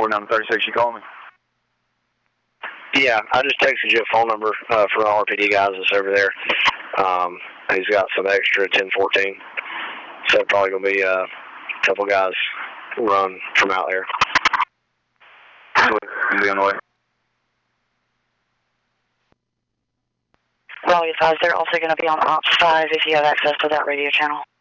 1049-36, you calling me? Yeah, I just texted you a phone number for the RPD guys that's over there. He's got some extra 1014. So probably going to be a couple guys run from out there. We'll be on the way. Well, advised they're also going to be on Ops 5 if you have access to that radio channel.